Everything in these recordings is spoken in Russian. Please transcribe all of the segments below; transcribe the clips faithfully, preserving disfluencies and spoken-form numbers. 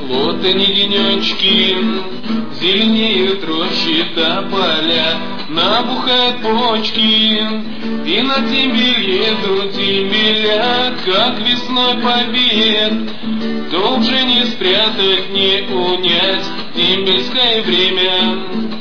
Вот они денечки, зеленеют рощи тополя, набухают почки, и на дембель едут дембеля, как весной побед. То уже не спрятать, не унять дембельское время,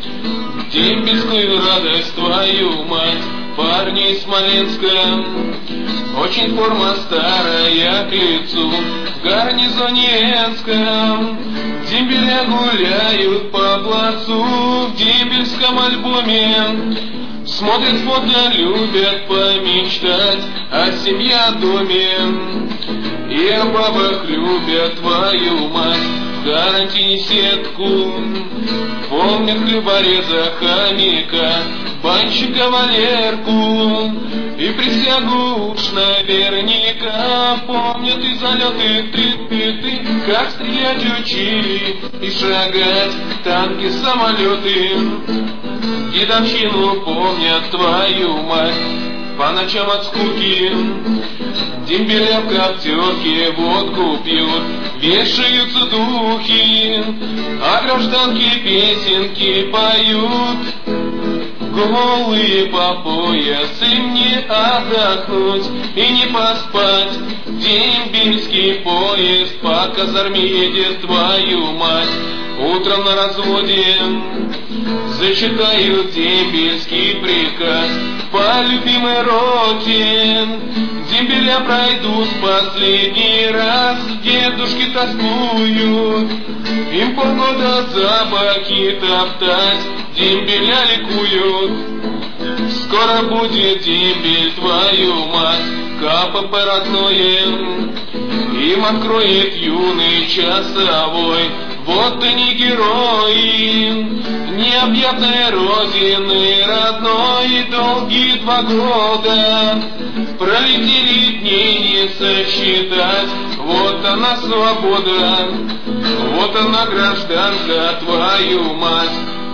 дембельскую радость твою мать, парни из Смоленска. Очень форма старая к лицу, в гарнизоне Энском. Дембеля гуляют по плацу, в дембельском альбоме. Смотрят фото, любят помечтать о семье, о доме. И о бабах любят твою мать, в карантине сетку. Помнят хлебореза, хомяка, банщика Валерку. И присягу уж наверняка помнят и залеты ты-ты-ты, как стрелять учили и шагать танки, самолеты. Дедовщину помнят твою мать, по ночам от скуки. Дембеля в коптерке водку пьют, вешаются духи, а гражданки песенки поют. Голые по пояс, им не отдохнуть и не поспать. Дембельский поезд по казарме едет, твою мать. Утром на разводе зачитают дембельский приказ по любимой роте. Дембеля пройдут последний раз, дедушки тоскуют, им полгода запахи топтать, дембеля ликуют. Скоро будет дембель, твою мать, КПП родное, им откроет юный часовой. Вот они герои необъятной родины родной, долгие два года пролетели дней не сосчитать. Вот она свобода, вот она гражданка, твою мать.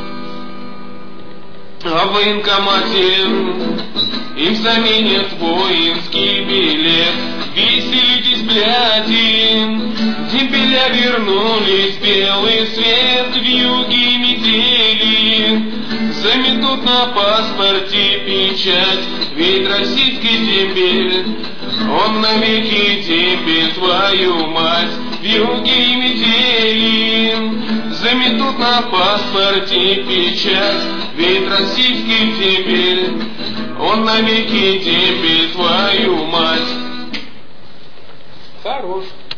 А в военкомате им заменят воинский билет. Веселитесь, бляди, дембеля вернулись, белый свет, вьюги метели заметут на паспорте печать, ведь российский дембель, он навеки дембель, твою мать. Вьюги метели заметут на паспорте печать, ведь российский дембель, он навеки дембель, твою мать. Хорош.